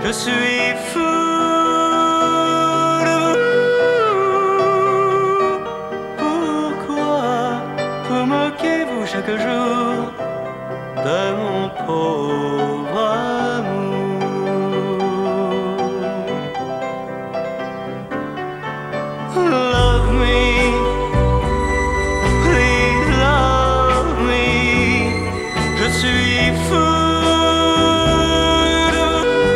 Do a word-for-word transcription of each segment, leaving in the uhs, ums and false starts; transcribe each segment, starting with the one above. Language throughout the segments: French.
Je suis fou de vous. Pourquoi vous moquez-vous chaque jour de mon pauvre amour? Love me, please love me. Je suis fou de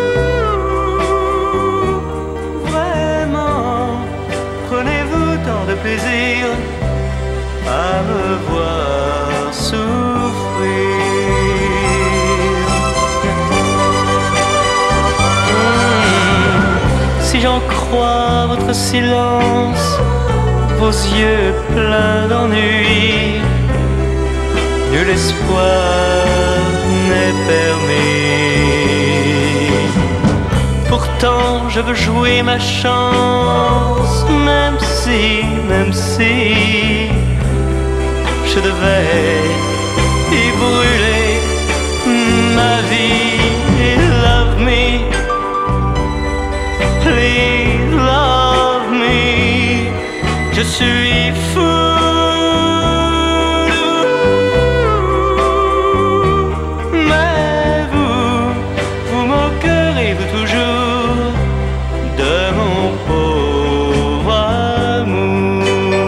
vous. Vraiment, prenez-vous tant de plaisir à me voir souffrir. Si j'en crois votre silence, vos yeux pleins d'ennui, nul espoir n'est permis. Pourtant je veux jouer ma chance, même si, même si je devais y brûler ma vie. Love me, please love me. Je suis fou de vous. Mais vous, vous moquerez-vous toujours de mon pauvre amour?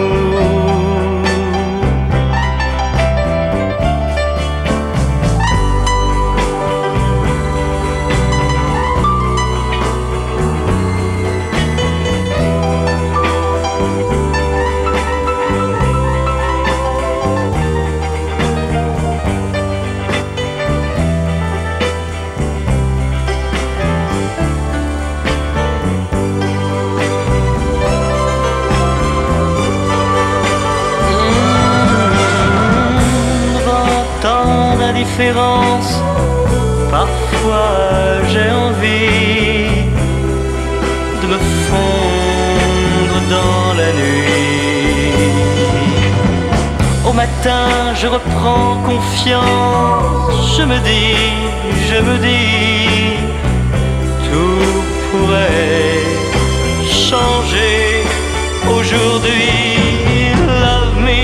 Parfois j'ai envie de me fondre dans la nuit. Au matin je reprends confiance, je me dis, je me dis, tout pourrait changer aujourd'hui. Love me,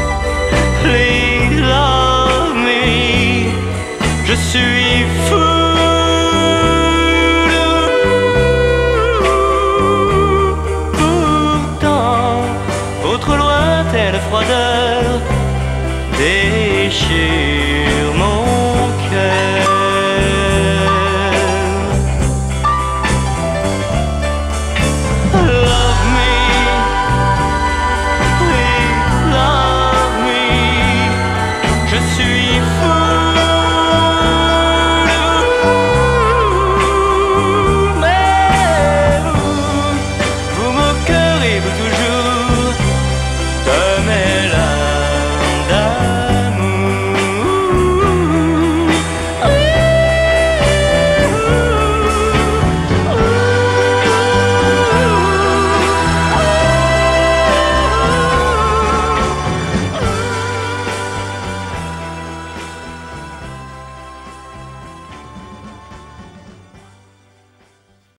please love me. Je suis fou